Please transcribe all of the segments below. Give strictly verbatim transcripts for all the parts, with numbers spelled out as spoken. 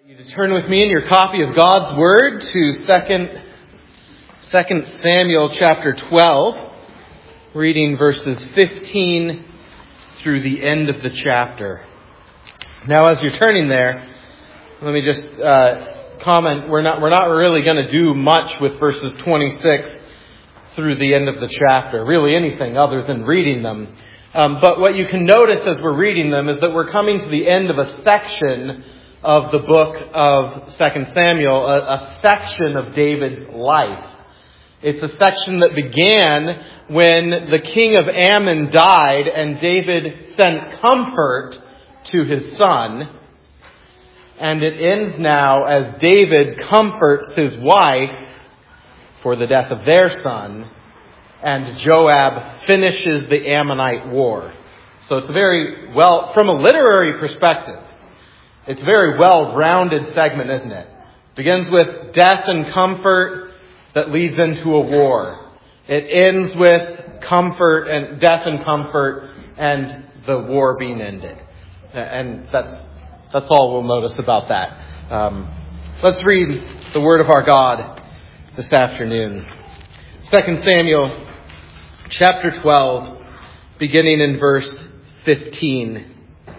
You to turn with me in your copy of God's Word to Second Second Samuel chapter twelve, reading verses fifteen through the end of the chapter. Now, as you're turning there, let me just uh, comment: we're not we're not really going to do much with verses twenty-six through the end of the chapter, really anything other than reading them. Um, but what you can notice as we're reading them is that we're coming to the end of a section of the book of Second Samuel, a, a section of David's life. It's a section that began when the king of Ammon died and David sent comfort to his son. And it ends now as David comforts his wife for the death of their son, and Joab finishes the Ammonite war. So it's a very well, from a literary perspective, it's a very well-rounded segment, isn't it? Begins with death and comfort that leads into a war. It ends with comfort and death and comfort and the war being ended. And that's that's all we'll notice about that. Um, let's read the word of our God this afternoon. Second Samuel chapter twelve, beginning in verse fifteen.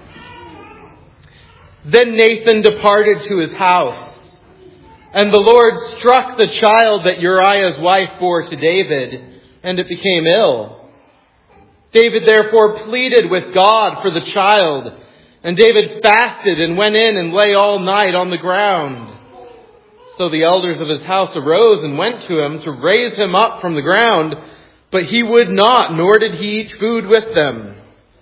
Then Nathan departed to his house, and the Lord struck the child that Uriah's wife bore to David, and it became ill. David therefore pleaded with God for the child, and David fasted and went in and lay all night on the ground. So the elders of his house arose and went to him to raise him up from the ground, but he would not, nor did he eat food with them.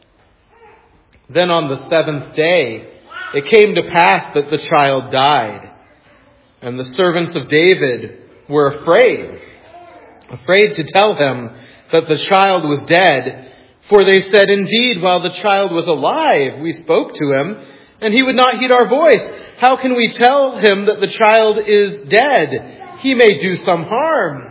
Then on the seventh day, it came to pass that the child died, and the servants of David were afraid, afraid to tell him that the child was dead. For they said, "Indeed, while the child was alive, we spoke to him, and he would not heed our voice. How can we tell him that the child is dead? He may do some harm."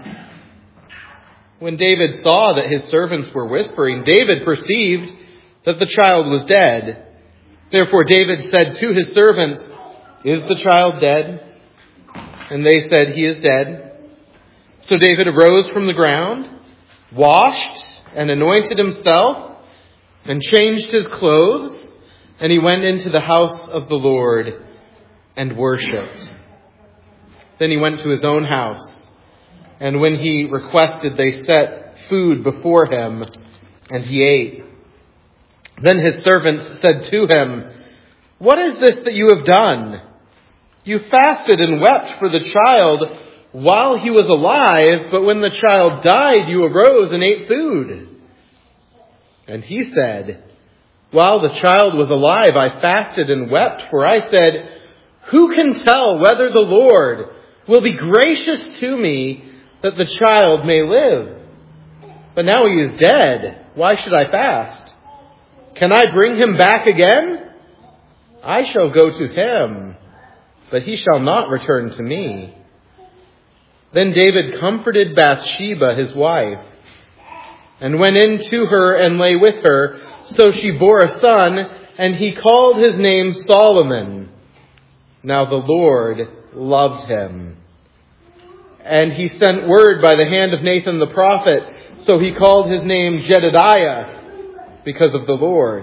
When David saw that his servants were whispering, David perceived that the child was dead. Therefore David said to his servants, "Is the child dead?" And they said, "He is dead." So David arose from the ground, washed and anointed himself, and changed his clothes, and he went into the house of the Lord and worshipped. Then he went to his own house, and when he requested, they set food before him, and he ate. Then his servants said to him, "What is this that you have done? You fasted and wept for the child while he was alive, but when the child died, you arose and ate food." And he said, "While the child was alive, I fasted and wept, for I said, 'Who can tell whether the Lord will be gracious to me that the child may live?' But now he is dead. Why should I fast? Can I bring him back again? I shall go to him, but he shall not return to me." Then David comforted Bathsheba, his wife, and went in to her and lay with her. So she bore a son, and he called his name Solomon. Now the Lord loved him. And he sent word by the hand of Nathan the prophet, so he called his name Jedidiah, because of the Lord.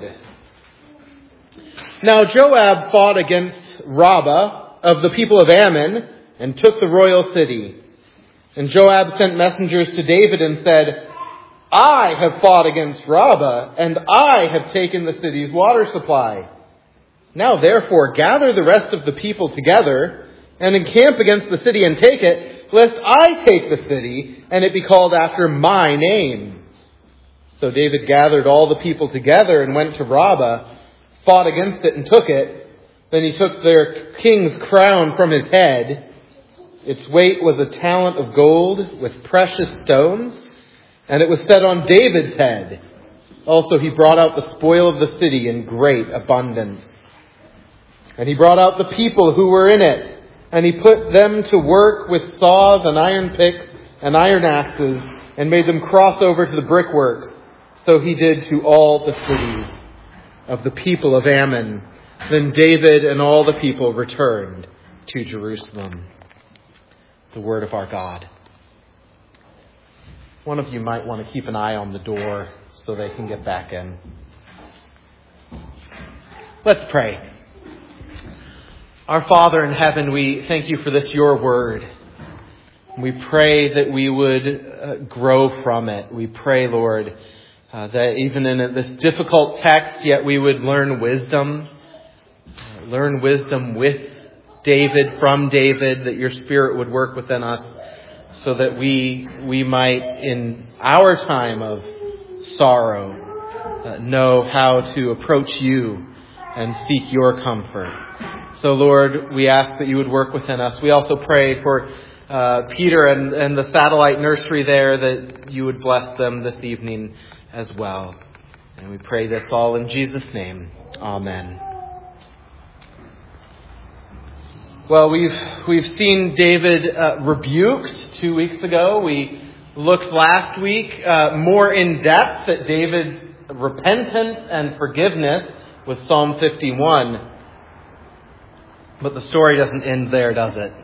Now Joab fought against Rabbah of the people of Ammon and took the royal city. And Joab sent messengers to David and said, "I have fought against Rabbah, and I have taken the city's water supply. Now therefore gather the rest of the people together and encamp against the city and take it, lest I take the city and it be called after my name." So David gathered all the people together and went to Rabbah, fought against it and took it. Then he took their king's crown from his head. Its weight was a talent of gold with precious stones, and it was set on David's head. Also he brought out the spoil of the city in great abundance. And he brought out the people who were in it, and he put them to work with saws and iron picks and iron axes, and made them cross over to the brickworks. So he did to all the cities of the people of Ammon. Then David and all the people returned to Jerusalem. The word of our God. One of you might want to keep an eye on the door so they can get back in. Let's pray. Our Father in heaven, we thank you for this, your word. We pray that we would uh, grow from it. We pray, Lord, uh, that even in this difficult text, yet we would learn wisdom, uh, learn wisdom with David, from David, that your Spirit would work within us so that we we might, in our time of sorrow, uh, know how to approach you and seek your comfort. So, Lord, we ask that you would work within us. We also pray for uh, Peter and, and the satellite nursery there, that you would bless them this evening as well. And we pray this all in Jesus' name. Amen. Well, we've we've seen David uh, rebuked two weeks ago. We looked last week uh, more in depth at David's repentance and forgiveness with Psalm fifty-one. But the story doesn't end there, does it?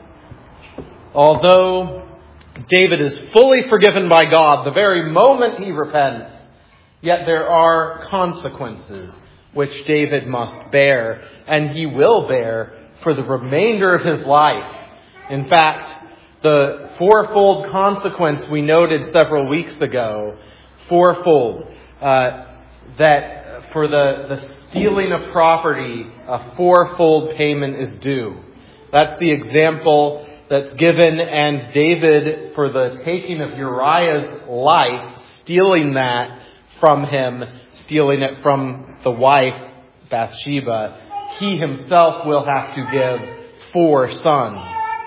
Although David is fully forgiven by God the very moment he repents, yet there are consequences which David must bear, and he will bear for the remainder of his life. In fact, the fourfold consequence we noted several weeks ago, fourfold, uh, that for the, the stealing of property, a fourfold payment is due. That's the example that's given, and David, for the taking of Uriah's life, stealing that from him, stealing it from the wife, Bathsheba, he himself will have to give four sons.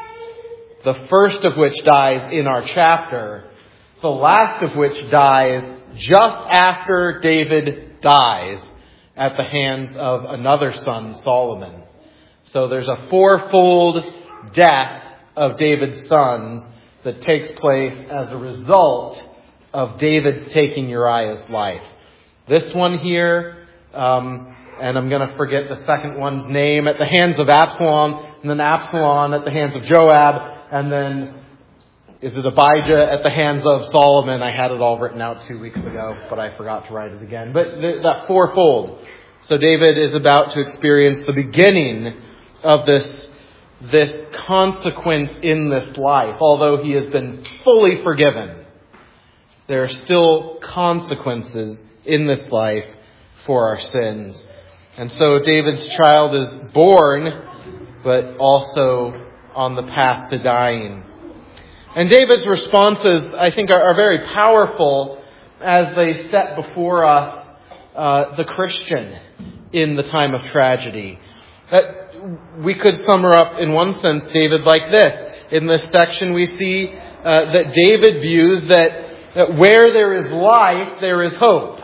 The first of which dies in our chapter, the last of which dies just after David dies at the hands of another son, Solomon. So there's a fourfold death of David's sons that takes place as a result of David's taking Uriah's life. This one here, um, and I'm going to forget the second one's name, at the hands of Absalom, and then Absalom at the hands of Joab, and then is it Abijah at the hands of Solomon? I had it all written out two weeks ago, but I forgot to write it again. But th- that fourfold. So David is about to experience the beginning of this, this consequence in this life. Although he has been fully forgiven, there are still consequences in this life for our sins. And so David's child is born, but also on the path to dying. And David's responses, I think, are, are very powerful as they set before us uh, the Christian in the time of tragedy. Uh, we could sum her up in one sense, David, like this. In this section we see uh, that David views that, that where there is life, there is hope.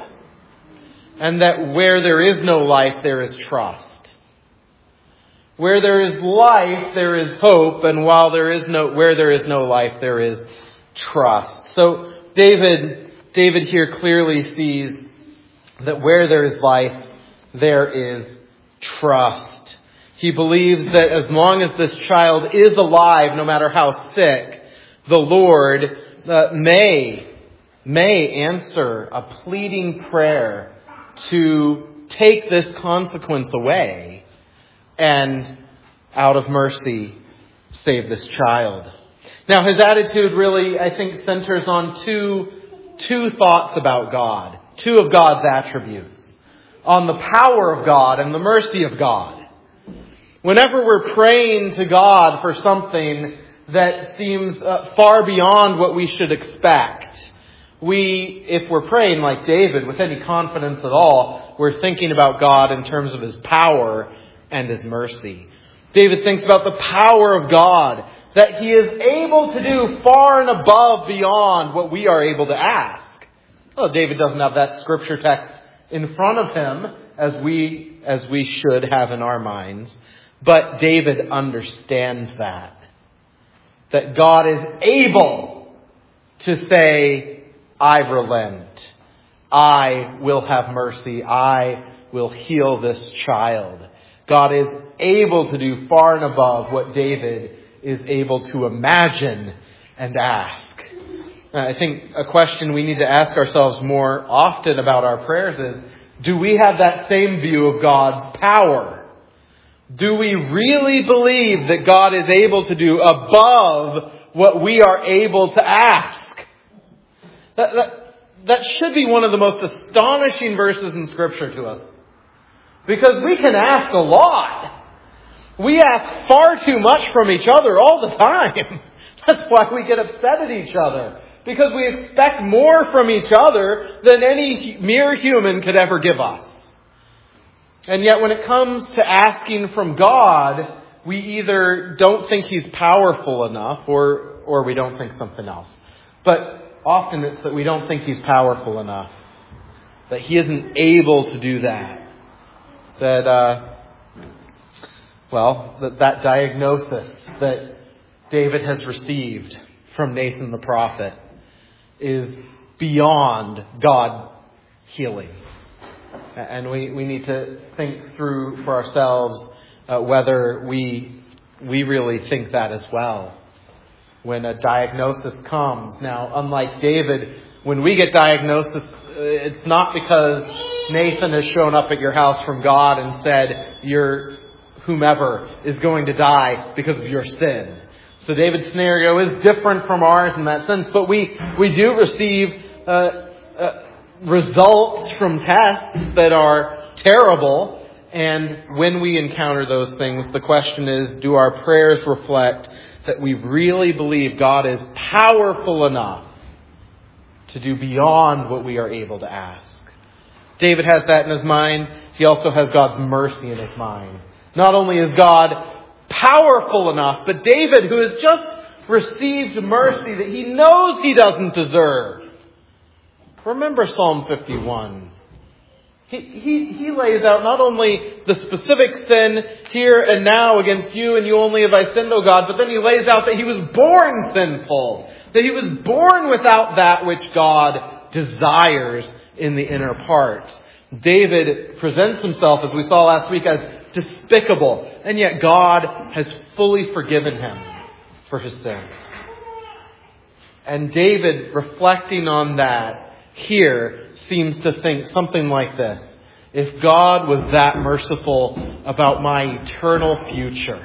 And that where there is no life, there is trust. Where there is life, there is hope, and while there is no, where there is no life, there is trust. So David, David here clearly sees that where there is life, there is trust. He believes that as long as this child is alive, no matter how sick, the Lord uh, may, may answer a pleading prayer to take this consequence away and, out of mercy, save this child. Now, his attitude really, I think, centers on two, two thoughts about God, two of God's attributes, on the power of God and the mercy of God. Whenever we're praying to God for something that seems uh, far beyond what we should expect, We, if we're praying like David with any confidence at all, we're thinking about God in terms of his power and his mercy. David thinks about the power of God, that he is able to do far and above beyond what we are able to ask. Well, David doesn't have that scripture text in front of him as we, as we should have in our minds. But David understands that. That God is able to say, I relent. I will have mercy. I will heal this child. God is able to do far and above what David is able to imagine and ask. I think a question we need to ask ourselves more often about our prayers is, do we have that same view of God's power? Do we really believe that God is able to do above what we are able to ask? That, that, that should be one of the most astonishing verses in Scripture to us. Because we can ask a lot. We ask far too much from each other all the time. That's why we get upset at each other. Because we expect more from each other than any mere human could ever give us. And yet when it comes to asking from God, we either don't think He's powerful enough or, or we don't think something else. But often it's that we don't think He's powerful enough. That He isn't able to do that. That, uh, well, that, that diagnosis that David has received from Nathan the prophet is beyond God healing. And we, we need to think through for ourselves uh, whether we we really think that as well. When a diagnosis comes. Now, unlike David, when we get diagnosis, it's not because Nathan has shown up at your house from God and said, your whomever is going to die because of your sin. So David's scenario is different from ours in that sense, but we, we do receive uh, uh, results from tests that are terrible, and when we encounter those things, the question is, do our prayers reflect that we really believe God is powerful enough to do beyond what we are able to ask? David has that in his mind. He also has God's mercy in his mind. Not only is God powerful enough, but David, who has just received mercy that he knows he doesn't deserve. Remember Psalm fifty-one. He, he, he lays out not only the specific sin here and now against you, and you only have I sinned, O God, but then he lays out that he was born sinful. That he was born without that which God desires in the inner parts. David presents himself, as we saw last week, as despicable, and yet God has fully forgiven him for his sins. And David, reflecting on that here, seems to think something like this: if God was that merciful about my eternal future,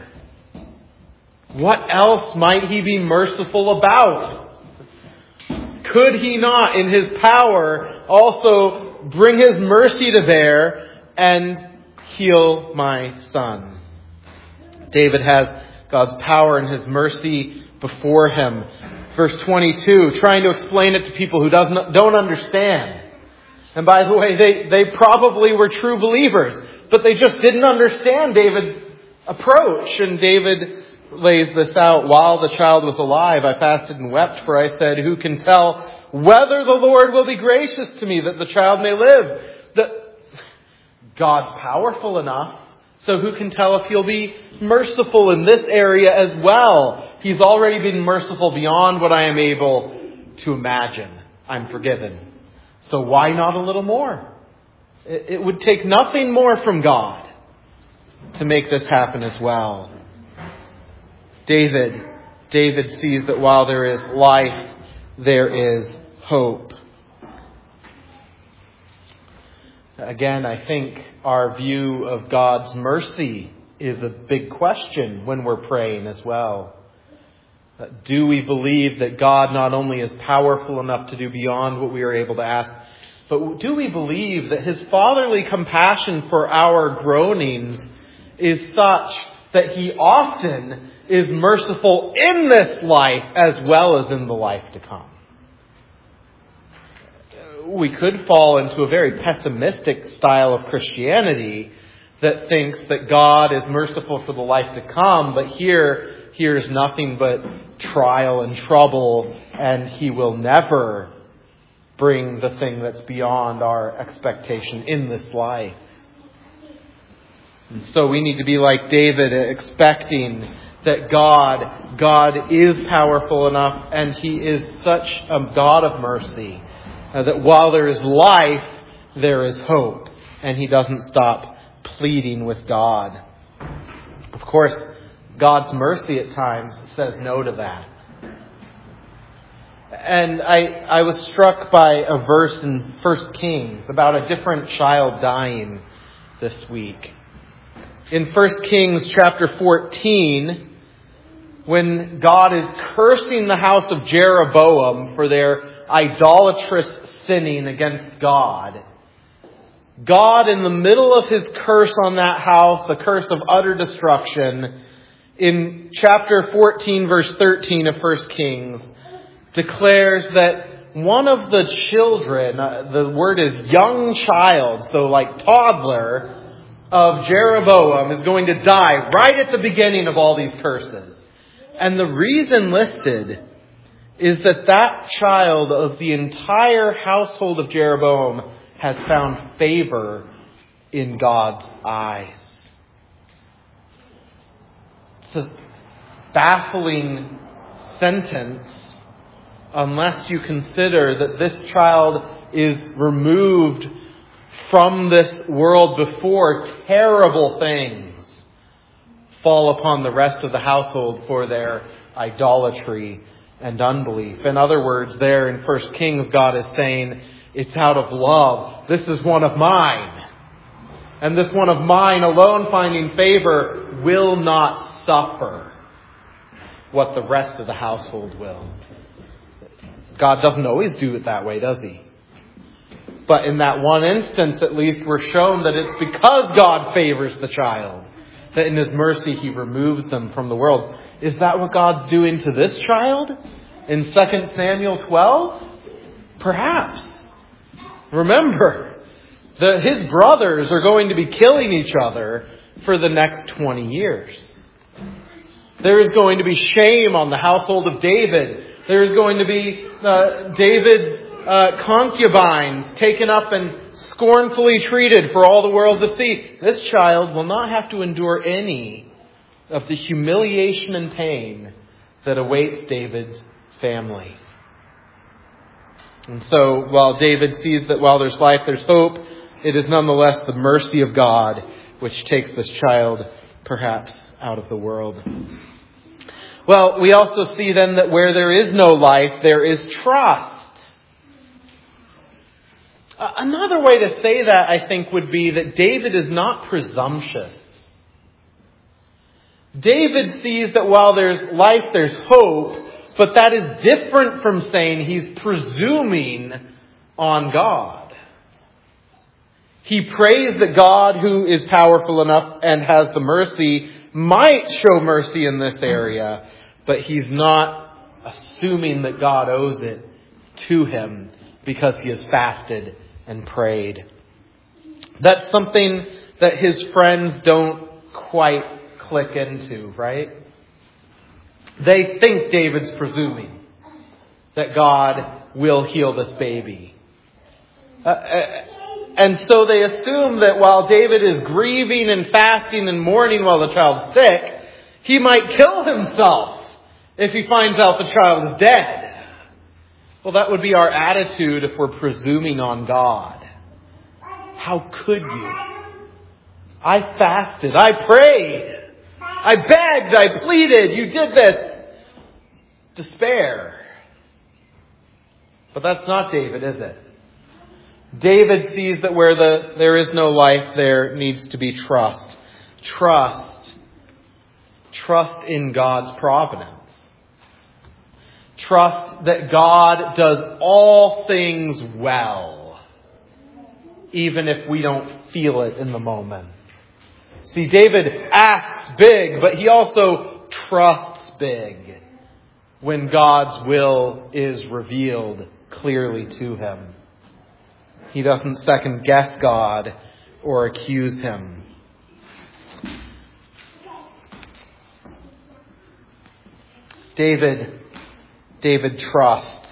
what else might He be merciful about? Could He not, in His power, also bring His mercy to bear and heal my son? David has God's power and His mercy before him. Verse twenty-two, trying to explain it to people who doesn't, don't understand. And by the way, they, they probably were true believers, but they just didn't understand David's approach. And David lays this out: while the child was alive, I fasted and wept, for I said, who can tell whether the Lord will be gracious to me that the child may live? The, God's powerful enough, so who can tell if He'll be merciful in this area as well? He's already been merciful beyond what I am able to imagine. I'm forgiven. So why not a little more? It, it would take nothing more from God to make this happen as well. David, David sees that while there is life, there is hope. Again, I think our view of God's mercy is a big question when we're praying as well. Do we believe that God not only is powerful enough to do beyond what we are able to ask, but do we believe that His fatherly compassion for our groanings is such that He often is merciful in this life as well as in the life to come? We could fall into a very pessimistic style of Christianity that thinks that God is merciful for the life to come, but here, here's nothing but trial and trouble, and He will never bring the thing that's beyond our expectation in this life. And so we need to be like David, expecting that God, God is powerful enough, and He is such a God of mercy, Uh, that while there is life, there is hope. And he doesn't stop pleading with God course, God's mercy at times says no to that. And I, I was struck by a verse in First Kings about a different child dying this week. In First Kings chapter fourteen, when God is cursing the house of Jeroboam for their idolatrous sinning against God, God, in the middle of his curse on that house, a curse of utter destruction, in chapter fourteen, verse thirteen of First Kings, declares that one of the children, uh, the word is young child, so like toddler, of Jeroboam is going to die right at the beginning of all these curses. And the reason listed is that that child of the entire household of Jeroboam has found favor in God's eyes. It's a baffling sentence unless you consider that this child is removed from this world before terrible things fall upon the rest of the household for their idolatry and unbelief. In other words, there in First Kings, God is saying, it's out of love. This is one of mine. And this one of mine alone finding favor will not suffer what the rest of the household will. God doesn't always do it that way, does he? But in that one instance, at least, we're shown that it's because God favors the child that in his mercy he removes them from the world. Is that what God's doing to this child in Second Samuel twelve? Perhaps. Remember, that his brothers are going to be killing each other for the next twenty years. There is going to be shame on the household of David. There is going to be uh, David's uh, concubines taken up and scornfully treated for all the world to see. This child will not have to endure any of the humiliation and pain that awaits David's family. And so, while David sees that while there's life, there's hope, it is nonetheless the mercy of God which takes this child perhaps out of the world. Well, we also see then that where there is no life, there is trust. Another way to say that, I think, would be that David is not presumptuous. David sees that while there's life, there's hope, but that is different from saying he's presuming on God. He prays that God, who is powerful enough and has the mercy, might show mercy in this area, but he's not assuming that God owes it to him because he has fasted and prayed. That's something that his friends don't quite click into, right? They think David's presuming that God will heal this baby. Uh, and so they assume that while David is grieving and fasting and mourning while the child's sick, he might kill himself if he finds out the child is dead. Well, that would be our attitude if we're presuming on God. How could you? I fasted. I prayed. I begged. I pleaded. You did this. Despair. But that's not David, is it? David sees that where the there is no life, there needs to be trust. Trust. Trust in God's providence. Trust that God does all things well, even if we don't feel it in the moment. See, David asks big, but he also trusts big when God's will is revealed clearly to him. He doesn't second guess God or accuse him. David David trusts.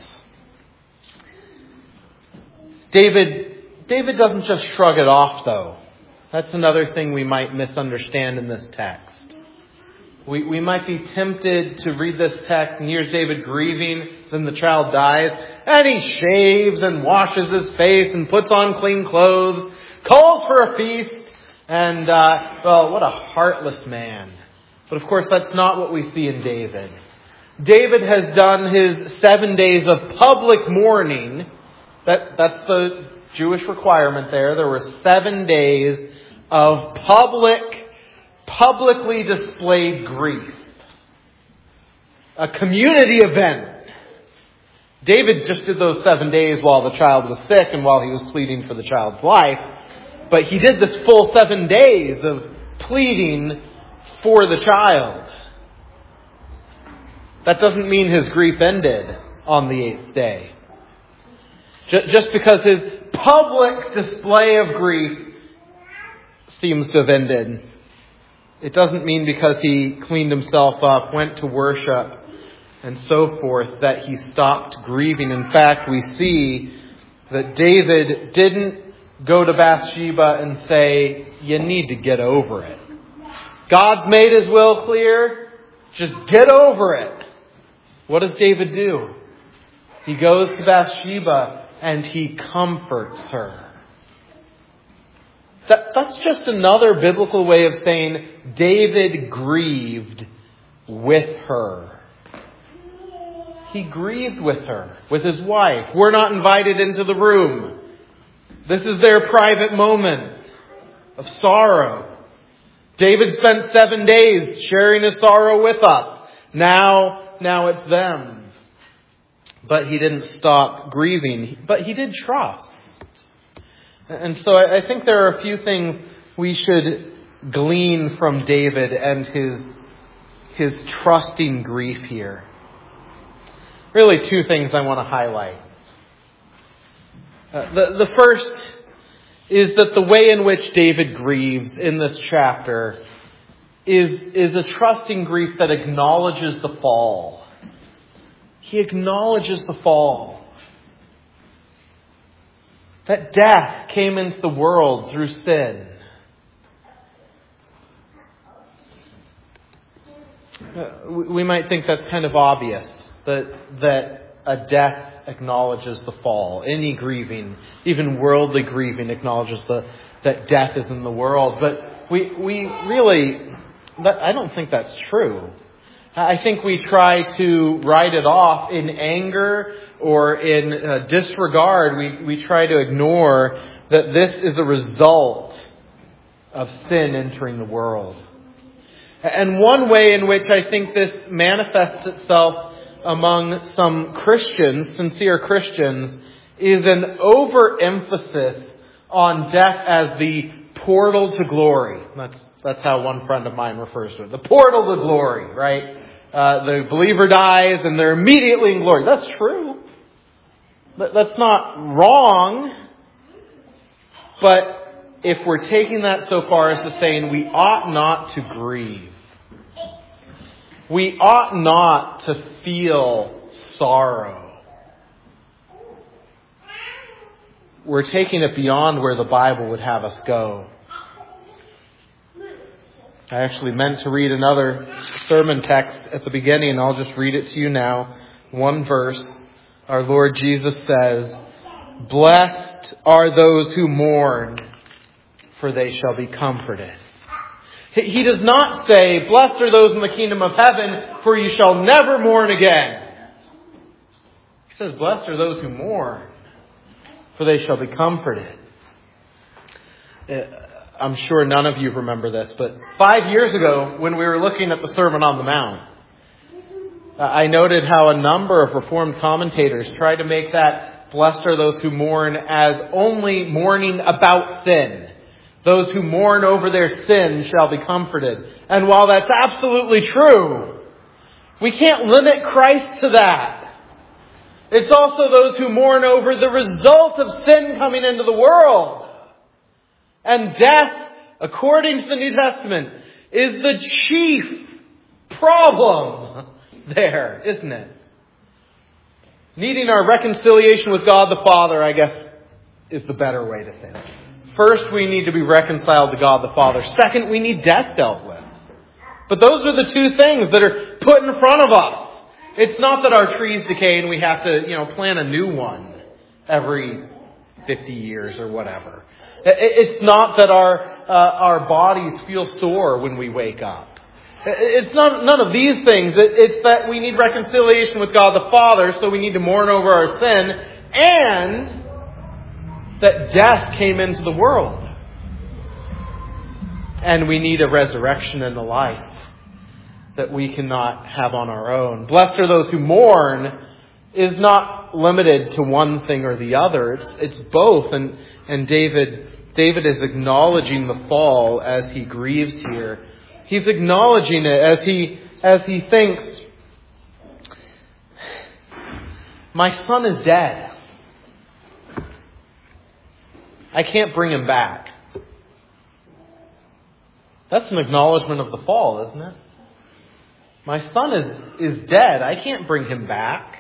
David, David doesn't just shrug it off, though. That's another thing we might misunderstand in this text. We, we might be tempted to read this text and here's David grieving, then the child dies, and he shaves and washes his face and puts on clean clothes, calls for a feast, and, uh, well, what a heartless man. But of course, that's not what we see in David. David has done his seven days of public mourning. That, that's the Jewish requirement there. There were seven days of public, publicly displayed grief. A community event. David just did those seven days while the child was sick and while he was pleading for the child's life. But he did this full seven days of pleading for the child. That doesn't mean his grief ended on the eighth day. Just because his public display of grief seems to have ended, it doesn't mean because he cleaned himself up, went to worship, and so forth, that he stopped grieving. In fact, we see that David didn't go to Bathsheba and say, you need to get over it. God's made his will clear. Just get over it. What does David do? He goes to Bathsheba and he comforts her. That, that's just another biblical way of saying David grieved with her. He grieved with her, with his wife. We're not invited into the room. This is their private moment of sorrow. David spent seven days sharing his sorrow with us. Now, now it's them. But he didn't stop grieving. But he did trust. And so I think there are a few things we should glean from David and his, his trusting grief here. Really two things I want to highlight. Uh, the, the first is that the way in which David grieves in this chapter is, is a trusting grief that acknowledges the fall. He acknowledges the fall. That death came into the world through sin. Uh, we might think that's kind of obvious, that, that a death acknowledges the fall. Any grieving, even worldly grieving, acknowledges the, that death is in the world. But we we really, that, I don't think that's true. I think we try to write it off in anger or in uh, disregard. We, we try to ignore that this is a result of sin entering the world. And one way in which I think this manifests itself among some Christians, sincere Christians, is an overemphasis on death as the portal to glory. That's that's how one friend of mine refers to it. The portal to glory, right? Uh, the believer dies and they're immediately in glory. That's true. That's not wrong. But if we're taking that so far as to saying we ought not to grieve, we ought not to feel sorrow, we're taking it beyond where the Bible would have us go. I actually meant to read another sermon text at the beginning, and I'll just read it to you now. One verse. Our Lord Jesus says, "Blessed are those who mourn, for they shall be comforted." He does not say, "Blessed are those in the kingdom of heaven, for you shall never mourn again." He says, "Blessed are those who mourn, for they shall be comforted." I'm sure none of you remember this, but five years ago, when we were looking at the Sermon on the Mount, I noted how a number of Reformed commentators tried to make that "blessed are those who mourn" as only mourning about sin. Those who mourn over their sin shall be comforted. And while that's absolutely true, we can't limit Christ to that. It's also those who mourn over the result of sin coming into the world. And death, according to the New Testament, is the chief problem there, isn't it? Needing our reconciliation with God the Father, I guess, is the better way to say it. First, we need to be reconciled to God the Father. Second, we need death dealt with. But those are the two things that are put in front of us. It's not that our trees decay and we have to, you know, plant a new one every fifty years or whatever. It's not that our uh, our bodies feel sore when we wake up. It's not none of these things. It's that we need reconciliation with God the Father, so we need to mourn over our sin, and that death came into the world. And we need a resurrection and a life that we cannot have on our own. Blessed are those who mourn is not limited to one thing or the other. It's it's both. And and David David is acknowledging the fall as he grieves here. He's acknowledging it as he as he thinks, my son is dead. I can't bring him back. That's an acknowledgement of the fall, isn't it? My son is, is dead. I can't bring him back.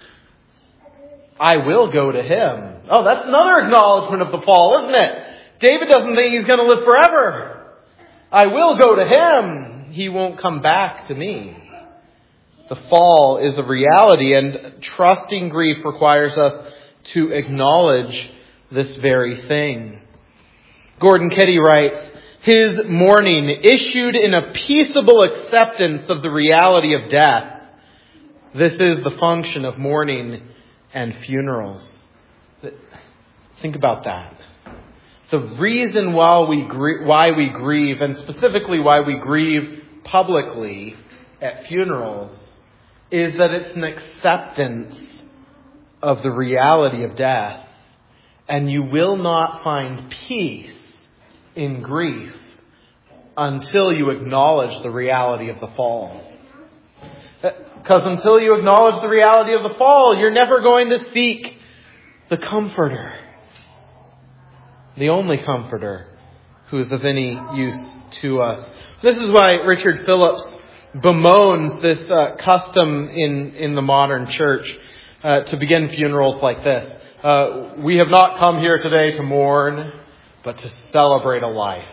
I will go to him. Oh, that's another acknowledgement of the fall, isn't it? David doesn't think he's going to live forever. I will go to him. He won't come back to me. The fall is a reality, and trusting grief requires us to acknowledge this very thing. Gordon Kitty writes, his mourning issued in a peaceable acceptance of the reality of death. This is the function of mourning and funerals. Think about that. The reason why we grieve, why we grieve, and specifically why we grieve publicly at funerals, is that it's an acceptance of the reality of death. And you will not find peace in grief until you acknowledge the reality of the fall. Because until you acknowledge the reality of the fall, you're never going to seek the Comforter. The only Comforter who is of any use to us. This is why Richard Phillips bemoans this uh, custom in, in the modern church uh, to begin funerals like this. Uh, we have not come here today to mourn, but to celebrate a life.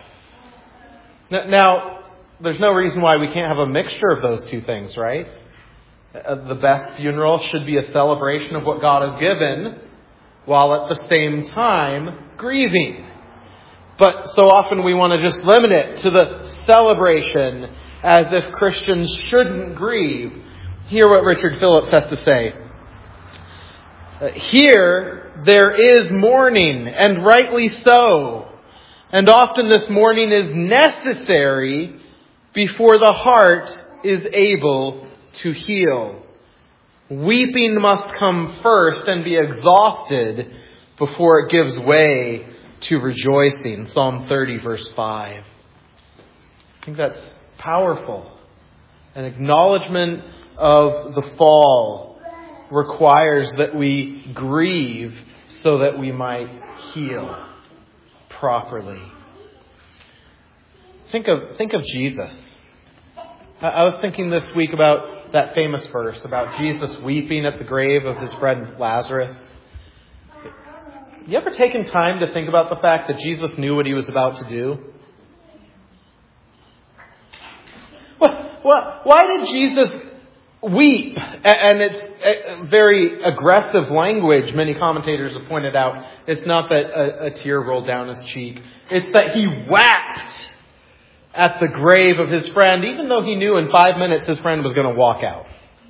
Now, there's no reason why we can't have a mixture of those two things, right? Uh, the best funeral should be a celebration of what God has given, while at the same time grieving. But so often we want to just limit it to the celebration as if Christians shouldn't grieve. Hear what Richard Phillips has to say. Uh, here, there is mourning, and rightly so. And often this mourning is necessary before the heart is able to heal. Weeping must come first and be exhausted before it gives way to rejoicing. Psalm thirty, verse five. I think that's powerful. An acknowledgement of the fall requires that we grieve so that we might heal properly. Think of think of Jesus. I was thinking this week about that famous verse about Jesus weeping at the grave of his friend Lazarus. You ever taken time to think about the fact that Jesus knew what he was about to do? Well, well, why did Jesus weep? And it's very aggressive language, many commentators have pointed out. It's not that a, a tear rolled down his cheek. It's that he wept at the grave of his friend, even though he knew in five minutes his friend was going to walk out.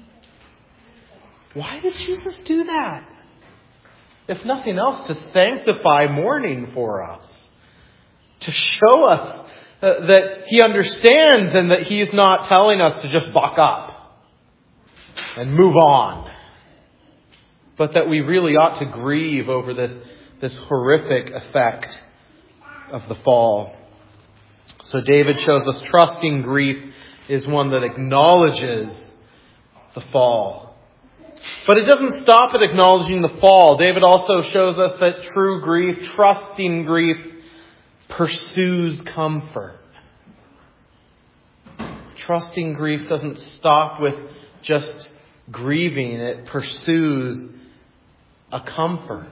Why did Jesus do that? If nothing else, to sanctify mourning for us. To show us uh, that he understands and that he's not telling us to just buck up and move on. But that we really ought to grieve over this, this horrific effect of the fall. So David shows us trusting grief is one that acknowledges the fall. But it doesn't stop at acknowledging the fall. David also shows us that true grief, trusting grief, pursues comfort. Trusting grief doesn't stop with just grieving. It pursues a comfort.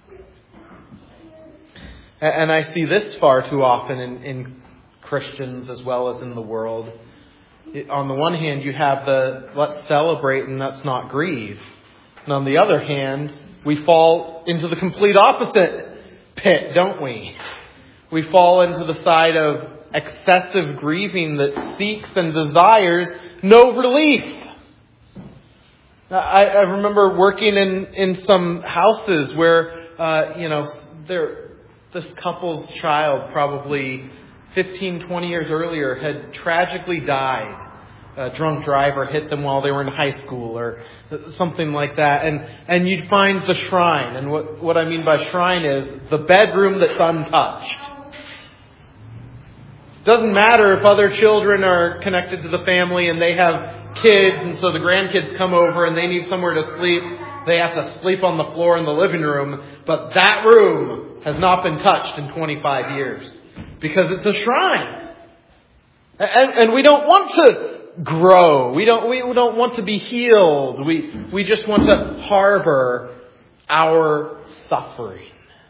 And I see this far too often in, in Christians as well as in the world. On the one hand, you have the let's celebrate and let's not grieve. And on the other hand, we fall into the complete opposite pit, don't we? We fall into the side of excessive grieving that seeks and desires no relief. I, I remember working in, in some houses where, uh, you know, there, this couple's child probably fifteen, twenty years earlier had tragically died. A drunk driver hit them while they were in high school or something like that. And, and you'd find the shrine. And what, what I mean by shrine is the bedroom that's untouched. Doesn't matter if other children are connected to the family and they have kids, and so the grandkids come over and they need somewhere to sleep. They have to sleep on the floor in the living room. But that room has not been touched in twenty-five years because it's a shrine. And, and we don't want to grow. We don't, we don't want to be healed. We, we just want to harbor our suffering.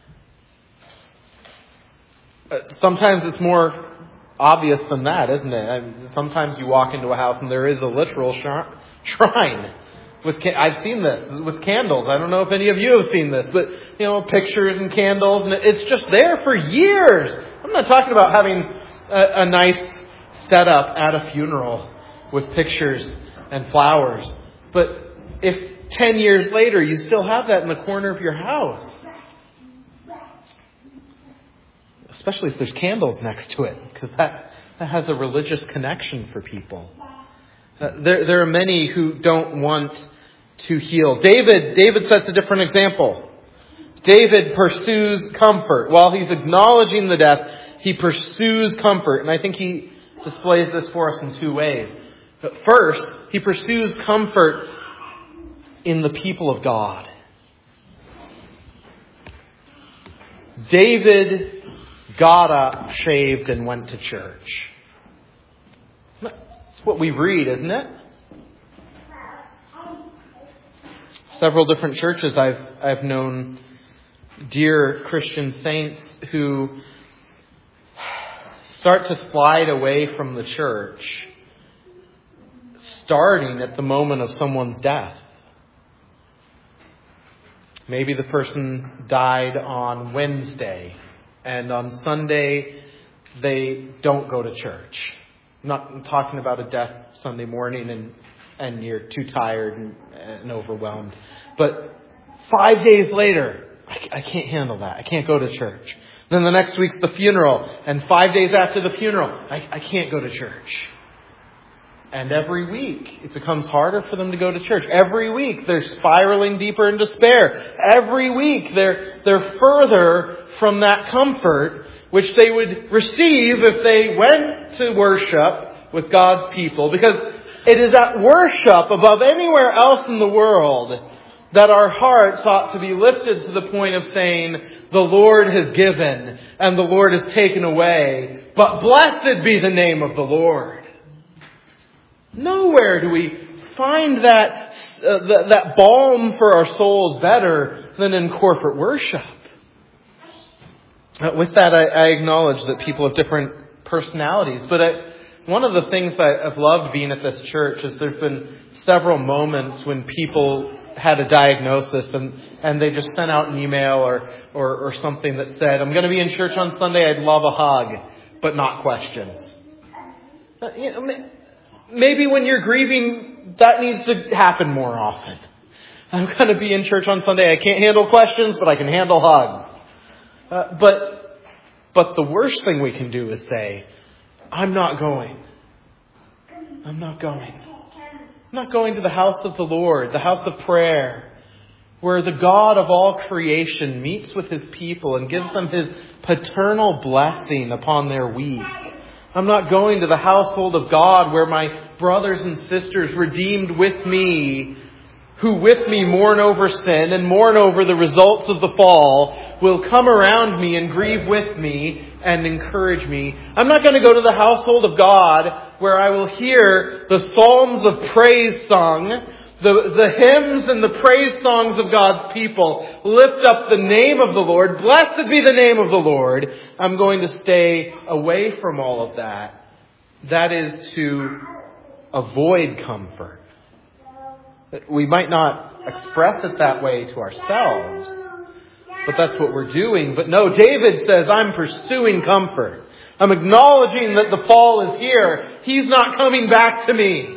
Sometimes it's more obvious than that, isn't it? I mean, sometimes you walk into a house and there is a literal shrine. With ca- I've seen this with candles. I don't know if any of you have seen this, but you know, pictures and candles, and it's just there for years. I'm not talking about having a, a nice setup at a funeral with pictures and flowers, but if ten years later you still have that in the corner of your house, especially if there's candles next to it, because that, that has a religious connection for people. Uh, there, there are many who don't want to heal. David, David sets a different example. David pursues comfort. While he's acknowledging the death, he pursues comfort. And I think he displays this for us in two ways. But first, he pursues comfort in the people of God. David got up, shaved, and went to church. That's what we read, isn't it? Several different churches I've I've known dear Christian saints who start to slide away from the church, starting at the moment of someone's death. Maybe the person died on Wednesday, and on Sunday they don't go to church. I'm not talking about a death Sunday morning and, and you're too tired and, and overwhelmed. But five days later, I, I can't handle that. I can't go to church. Then the next week's the funeral, and five days after the funeral, I, I can't go to church. And every week, it becomes harder for them to go to church. Every week, they're spiraling deeper in despair. Every week, they're they're further from that comfort which they would receive if they went to worship with God's people. Because it is at worship above anywhere else in the world that our hearts ought to be lifted to the point of saying, the Lord has given and the Lord has taken away, but blessed be the name of the Lord. Nowhere do we find that, uh, that that balm for our souls better than in corporate worship. Uh, with that, I, I acknowledge that people have different personalities. But I, one of the things I, I've loved being at this church is there's been several moments when people had a diagnosis and, and they just sent out an email or, or, or something that said, I'm going to be in church on Sunday. I'd love a hug, but not questions. Uh, you know, maybe when you're grieving, that needs to happen more often. I'm going to be in church on Sunday. I can't handle questions, but I can handle hugs. Uh, but but the worst thing we can do is say, I'm not going. I'm not going. I'm not going to the house of the Lord, the house of prayer, where the God of all creation meets with His people and gives them His paternal blessing upon their week. I'm not going to the household of God where my brothers and sisters redeemed with me, who with me mourn over sin and mourn over the results of the fall, will come around me and grieve with me and encourage me. I'm not going to go to the household of God where I will hear the psalms of praise sung, the, the hymns and the praise songs of God's people lift up the name of the Lord. Blessed be the name of the Lord. I'm going to stay away from all of that. That is to avoid comfort. We might not express it that way to ourselves, but that's what we're doing. But no, David says, I'm pursuing comfort. I'm acknowledging that the fall is here. He's not coming back to me.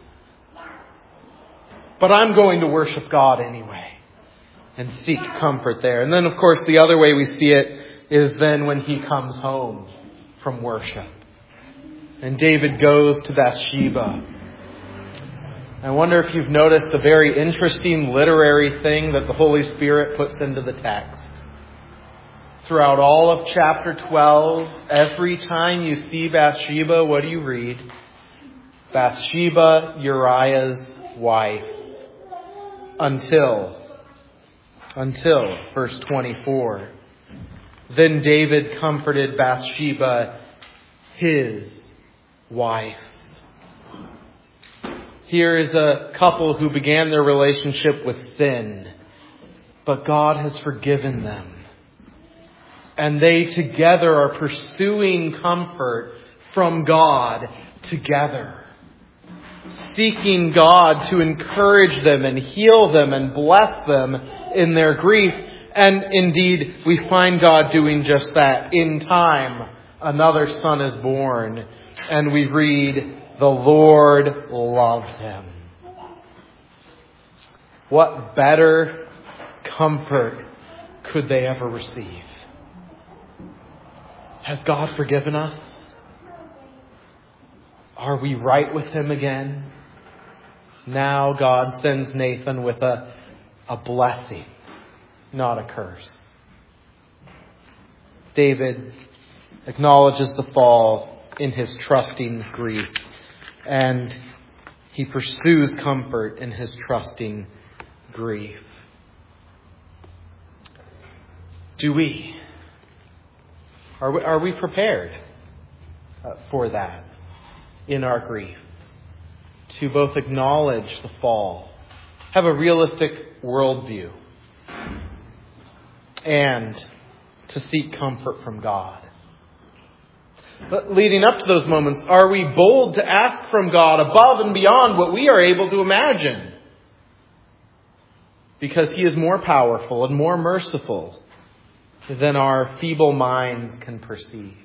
But I'm going to worship God anyway and seek comfort there. And then, of course, the other way we see it is then when he comes home from worship. And David goes to Bathsheba. I wonder if you've noticed a very interesting literary thing that the Holy Spirit puts into the text. Throughout all of chapter twelve, every time you see Bathsheba, what do you read? Bathsheba, Uriah's wife. Until, until verse twenty-four. Then David comforted Bathsheba, his wife. Here is a couple who began their relationship with sin, but God has forgiven them. And they together are pursuing comfort from God together. Seeking God to encourage them and heal them and bless them in their grief. And indeed, we find God doing just that. In time, another son is born. And we read, the Lord loved him. What better comfort could they ever receive? Has God forgiven us? Are we right with him again? Now God sends Nathan with a, a blessing, not a curse. David acknowledges the fall in his trusting grief, and he pursues comfort in his trusting grief. Do we? Are we, are we prepared uh, for that in our grief? To both acknowledge the fall, have a realistic worldview, and to seek comfort from God. But leading up to those moments, are we bold to ask from God above and beyond what we are able to imagine? Because he is more powerful and more merciful than our feeble minds can perceive.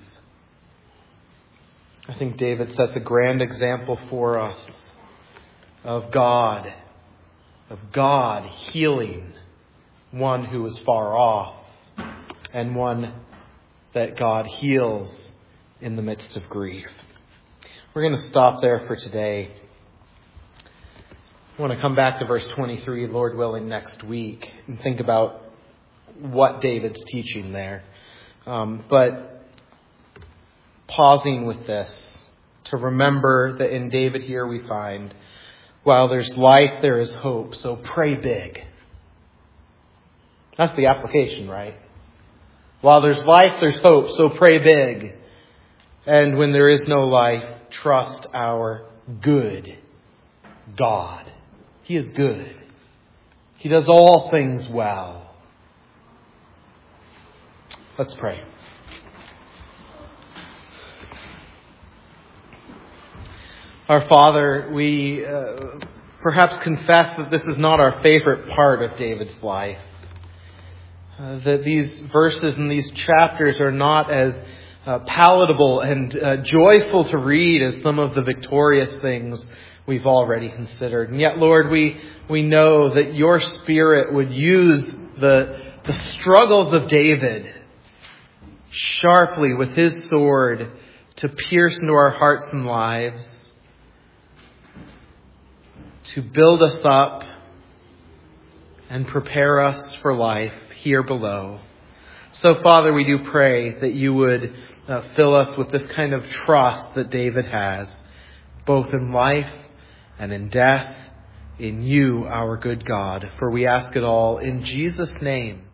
I think David sets a grand example for us of God, of God healing one who is far off and one that God heals in the midst of grief. We're going to stop there for today. I want to come back to verse twenty-three, Lord willing, next week and think about what David's teaching there. Um, but pausing with this to remember that in David here we find, while there's life, there is hope. So pray big. That's the application, right? While there's life, there's hope. So pray big. And when there is no life, trust our good God. He is good. He does all things well. Let's pray. Our Father, we uh, perhaps confess that this is not our favorite part of David's life. Uh, that these verses and these chapters are not as uh, palatable and uh, joyful to read as some of the victorious things we've already considered. And yet, Lord, we we know that your Spirit would use the the struggles of David sharply with his sword to pierce into our hearts and lives, to build us up and prepare us for life here below. So, Father, we do pray that you would uh, fill us with this kind of trust that David has, both in life and in death, in you, our good God. For we ask it all in Jesus' name.